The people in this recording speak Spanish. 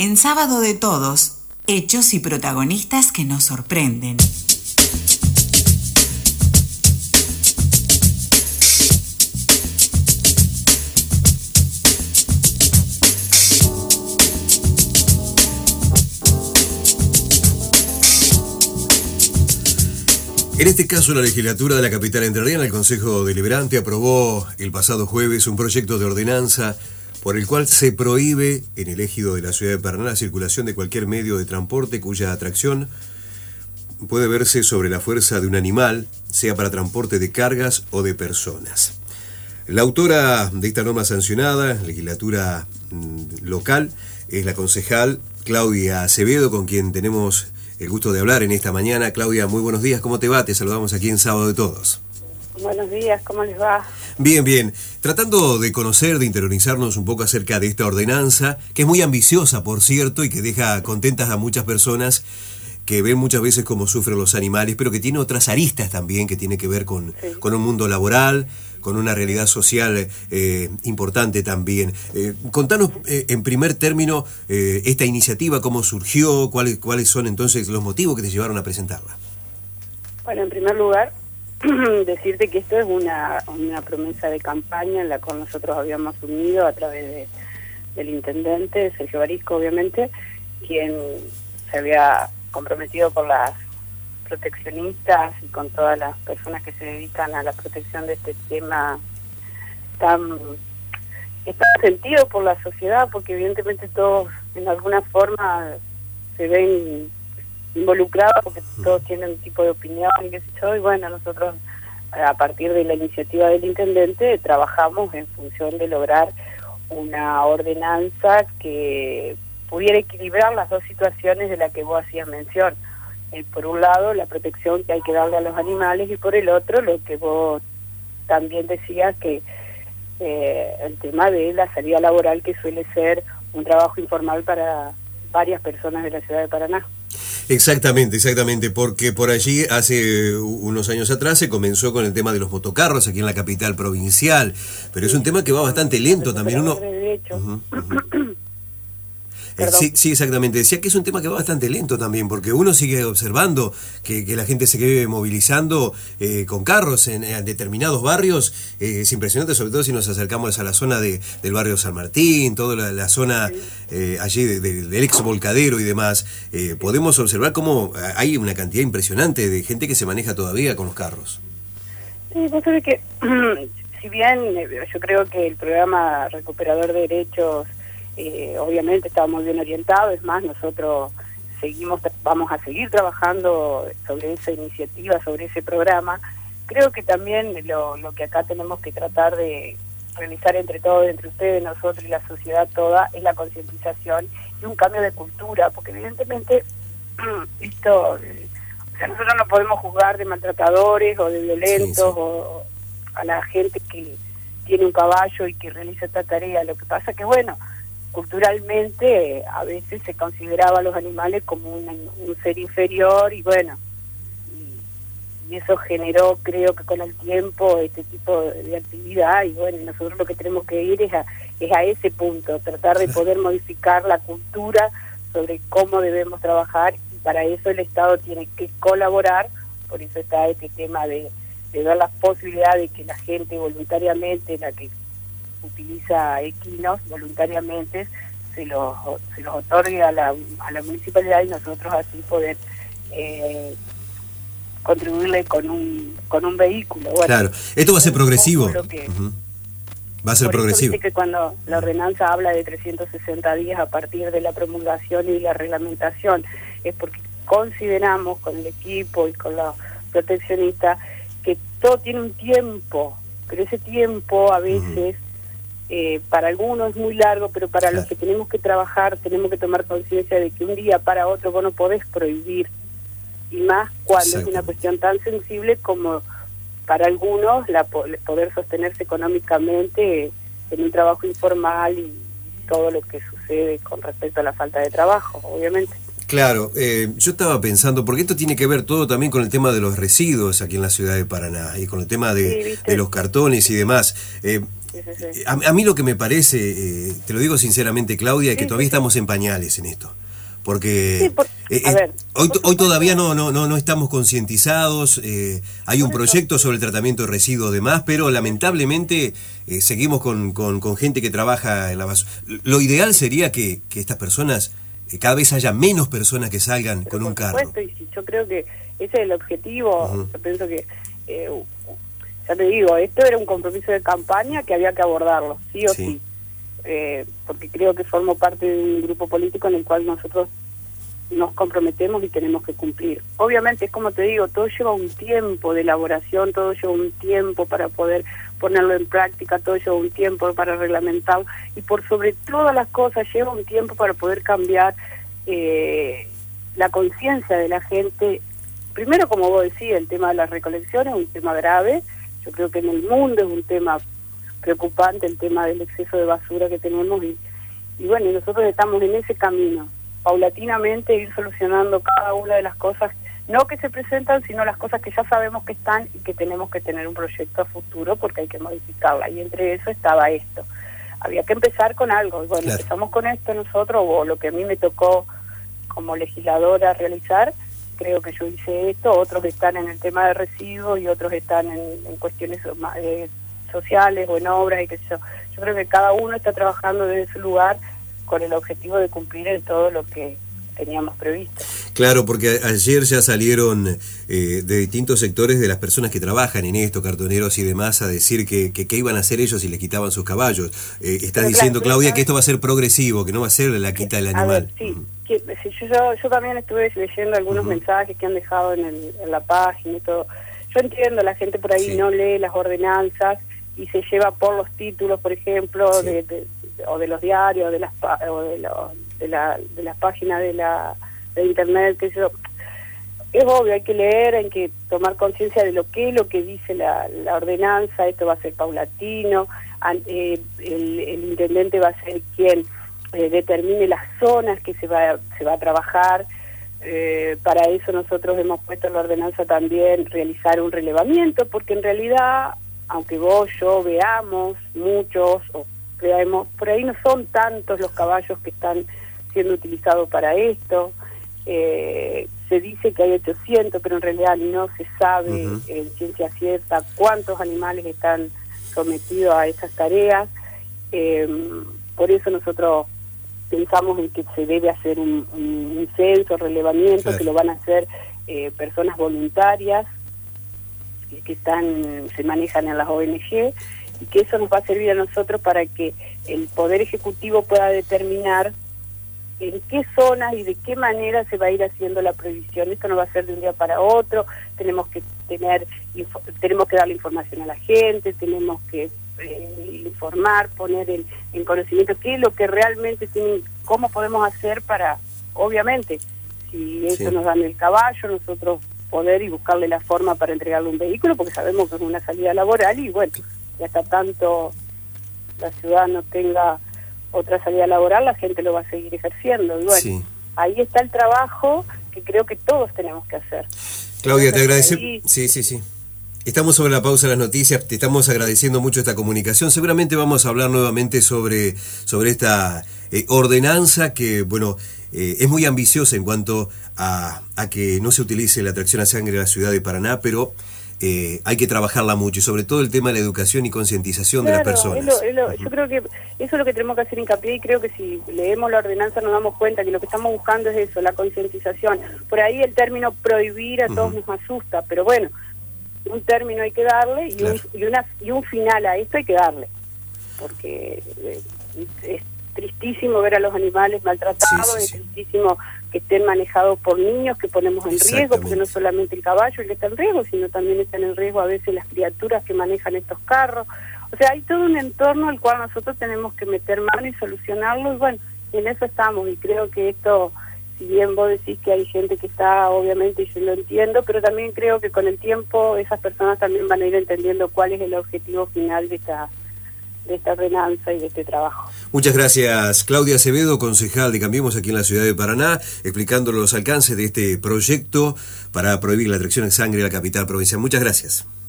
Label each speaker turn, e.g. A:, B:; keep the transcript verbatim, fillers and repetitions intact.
A: En Sábado de Todos, hechos y protagonistas que nos sorprenden.
B: En este caso, la legislatura de la capital entrerriana, el Consejo Deliberante, aprobó el pasado jueves un proyecto de ordenanza por el cual se prohíbe en el ejido de la ciudad de Paraná la circulación de cualquier medio de transporte cuya atracción puede verse sobre la fuerza de un animal, sea para transporte de cargas o de personas. La autora de esta norma sancionada, legislatura local, es la concejal Claudia Acevedo, con quien tenemos el gusto de hablar en esta mañana. Claudia, muy buenos días, ¿cómo te va? Te saludamos aquí en Sábado de Todos.
C: Buenos días, ¿cómo les va?
B: Bien, bien. Tratando de conocer, de interiorizarnos un poco acerca de esta ordenanza, que es muy ambiciosa, por cierto, y que deja contentas a muchas personas que ven muchas veces cómo sufren los animales, pero que tiene otras aristas también, que tiene que ver con, sí. con un mundo laboral, con una realidad social eh, importante también. Eh, contanos eh, en primer término eh, esta iniciativa, cómo surgió, cuáles, cuáles son entonces los motivos que te llevaron a presentarla.
C: Bueno, en primer lugar, decirte que esto es una, una promesa de campaña en la cual nosotros habíamos unido a través de, del intendente, Sergio Barisco, obviamente, quien se había comprometido con las proteccionistas y con todas las personas que se dedican a la protección de este tema tan, tan sentido por la sociedad, porque evidentemente todos en alguna forma se ven involucrados, porque todos tienen un tipo de opinión y qué sé yo, y bueno, nosotros a partir de la iniciativa del intendente trabajamos en función de lograr una ordenanza que pudiera equilibrar las dos situaciones de las que vos hacías mención. Eh, por un lado, la protección que hay que darle a los animales, y por el otro, lo que vos también decías, que eh, el tema de la salida laboral, que suele ser un trabajo informal para varias personas de la ciudad de Paraná.
B: Exactamente, exactamente, porque por allí hace unos años atrás se comenzó con el tema de los motocarros aquí en la capital provincial, pero sí, es un tema que va bastante lento también. Uno... Uh-huh, uh-huh. Eh, sí, sí, exactamente. Decía que es un tema que va bastante lento también, porque uno sigue observando que, que la gente se quede movilizando eh, con carros en, en determinados barrios. Eh, es impresionante, sobre todo si nos acercamos a la zona de, del barrio San Martín, toda la, la zona eh, allí de, de, del ex volcadero y demás. Eh, podemos observar cómo hay una cantidad impresionante de gente que se maneja todavía con los carros.
C: Sí, vos sabés que, si bien yo creo que el programa Recuperador de Derechos Eh, obviamente estamos bien orientados, es más, nosotros seguimos vamos a seguir trabajando sobre esa iniciativa, sobre ese programa. Creo que también lo, lo que acá tenemos que tratar de realizar entre todos, entre ustedes, nosotros y la sociedad toda, es la concientización y un cambio de cultura, porque evidentemente esto, eh, o sea, nosotros no podemos juzgar de maltratadores o de violentos, sí, sí. o a la gente que tiene un caballo y que realiza esta tarea. Lo que pasa que, bueno, culturalmente a veces se consideraba a los animales como un, un ser inferior, y bueno, y, y eso generó, creo que con el tiempo, este tipo de, de actividad, y bueno, nosotros lo que tenemos que ir es a, es a ese punto, tratar de poder modificar la cultura sobre cómo debemos trabajar, y para eso el Estado tiene que colaborar. Por eso está este tema de, de dar las posibilidades de que la gente voluntariamente, la que utiliza equinos voluntariamente, se los, se los otorgue a la, a la municipalidad, y nosotros así poder eh, contribuirle con un con un vehículo. Bueno,
B: claro, esto va a ser progresivo.
C: Que,
B: uh-huh. Va a ser
C: por
B: progresivo.
C: Eso, viste que cuando la ordenanza habla de trescientos sesenta días a partir de la promulgación y la reglamentación, es porque consideramos con el equipo y con los proteccionistas que todo tiene un tiempo, pero ese tiempo a veces... Uh-huh. Eh, para algunos es muy largo, pero para claro. los que tenemos que trabajar, tenemos que tomar conciencia de que un día para otro vos no podés prohibir, y más cuando es una cuestión tan sensible como para algunos la poder sostenerse económicamente en un trabajo informal y todo lo que sucede con respecto a la falta de trabajo, obviamente.
B: Claro, eh, yo estaba pensando, porque esto tiene que ver todo también con el tema de los residuos aquí en la ciudad de Paraná, y con el tema de, sí, de los cartones y demás. Eh,
C: sí, sí, sí.
B: A, a mí lo que me parece, eh, te lo digo sinceramente, Claudia, es que
C: sí,
B: todavía
C: sí,
B: estamos en pañales en esto. Porque
C: sí, por,
B: eh,
C: a ver,
B: hoy,
C: por
B: hoy todavía no, no, no, no estamos concientizados, eh, hay un
C: por eso.
B: proyecto sobre el tratamiento de residuos de más, pero lamentablemente eh, seguimos con, con, con gente que trabaja en la basura. Lo ideal sería que, que estas personas, eh, cada vez haya menos personas que salgan
C: Pero
B: con un
C: por
B: carro.
C: supuesto, y si yo creo que ese es el objetivo.
B: Uh-huh.
C: Yo pienso que, eh, ya te digo, esto era un compromiso de campaña que había que abordarlo, sí o sí. sí. Eh, porque creo que formo parte de un grupo político en el cual nosotros nos comprometemos y tenemos que cumplir. Obviamente, es como te digo, todo lleva un tiempo de elaboración, todo lleva un tiempo para poder ponerlo en práctica, todo lleva un tiempo para reglamentarlo, y por sobre todas las cosas lleva un tiempo para poder cambiar eh, la conciencia de la gente. Primero, como vos decís, el tema de las recolecciones es un tema grave. Yo creo que en el mundo es un tema preocupante el tema del exceso de basura que tenemos, y, y bueno, nosotros estamos en ese camino, paulatinamente ir solucionando cada una de las cosas, no que se presentan, sino las cosas que ya sabemos que están y que tenemos que tener un proyecto a futuro porque hay que modificarla, y entre eso estaba esto. Había que empezar con algo, y bueno, claro, empezamos con esto nosotros, o lo que a mí me tocó como legisladora realizar. Creo que yo hice esto, otros están en el tema de residuos y otros están en, en cuestiones eh, sociales o en obras, y que yo, yo creo que cada uno está trabajando desde su lugar con el objetivo de cumplir en todo lo que teníamos previsto.
B: Claro, porque ayer ya salieron eh, de distintos sectores de las personas que trabajan en esto, cartoneros y demás, a decir que que, que iban a hacer ellos si les quitaban sus caballos. Eh, estás diciendo, claro, Claudia, que esto va a ser progresivo, que no va a ser la quita del animal.
C: A ver, sí, uh-huh. que, si yo, yo también estuve leyendo algunos uh-huh. mensajes que han dejado en, el, en la página y todo. Yo entiendo, la gente por ahí sí. no lee las ordenanzas y se lleva por los títulos, por ejemplo, sí. de, de, de, o de los diarios, de las o de, lo, de, la, de las páginas de la de internet, que yo, es obvio, hay que leer, hay que tomar conciencia de lo que es lo que dice la, la ordenanza. Esto va a ser paulatino, eh, el, el intendente va a ser quien eh, determine las zonas que se va se va a trabajar. Eh, para eso nosotros hemos puesto en la ordenanza también realizar un relevamiento, porque en realidad, aunque vos, yo veamos muchos, o creamos, por ahí no son tantos los caballos que están siendo utilizados para esto. Eh, se dice que hay ochocientos, pero en realidad no se sabe uh-huh. en ciencia cierta cuántos animales están sometidos a esas tareas. Eh, por eso nosotros pensamos en que se debe hacer un, un, un censo, relevamiento, claro. que lo van a hacer eh, personas voluntarias que están se manejan en las O N G, y que eso nos va a servir a nosotros para que el Poder Ejecutivo pueda determinar en qué zonas y de qué manera se va a ir haciendo la prohibición. Esto no va a ser de un día para otro, tenemos que tener info, tenemos que darle información a la gente, tenemos que eh, informar, poner en, en conocimiento qué es lo que realmente tienen, cómo podemos hacer para, obviamente, si eso sí. nos dan el caballo, nosotros poder y buscarle la forma para entregarle un vehículo, porque sabemos que es una salida laboral, y bueno, y hasta tanto la ciudad no tenga otra salida laboral, la gente lo va a seguir ejerciendo. Y bueno, sí. ahí está el trabajo que creo que todos tenemos que hacer.
B: Claudia, Entonces, te agradecemos. Ahí... Sí, sí, sí. Estamos sobre la pausa de las noticias, te estamos agradeciendo mucho esta comunicación. Seguramente vamos a hablar nuevamente sobre, sobre esta eh, ordenanza que, bueno, eh, es muy ambiciosa en cuanto a, a que no se utilice la tracción a sangre en la ciudad de Paraná, pero eh, hay que trabajarla mucho, y sobre todo el tema de la educación y concientización claro, de las personas.
C: Es lo, es lo, uh-huh. Yo creo que eso es lo que tenemos que hacer hincapié, y creo que si leemos la ordenanza nos damos cuenta que lo que estamos buscando es eso, la concientización. Por ahí el término prohibir a todos uh-huh. nos asusta, pero bueno, un término hay que darle y, claro. un, y, una, y un final a esto hay que darle, porque eh, es tristísimo ver a los animales maltratados, sí, sí, sí. es tristísimo que estén manejados por niños que ponemos en riesgo, porque no solamente el caballo el que está en riesgo, sino también están en riesgo a veces las criaturas que manejan estos carros. O sea, hay todo un entorno al cual nosotros tenemos que meter mano y solucionarlo, y bueno, en eso estamos, y creo que esto, si bien vos decís que hay gente que está, obviamente, y yo lo entiendo, pero también creo que con el tiempo esas personas también van a ir entendiendo cuál es el objetivo final de esta de esta ordenanza y de este trabajo.
B: Muchas gracias, Claudia Acevedo, concejal de Cambiemos aquí en la ciudad de Paraná, explicando los alcances de este proyecto para prohibir la tracción en sangre en la capital provincial. Muchas gracias.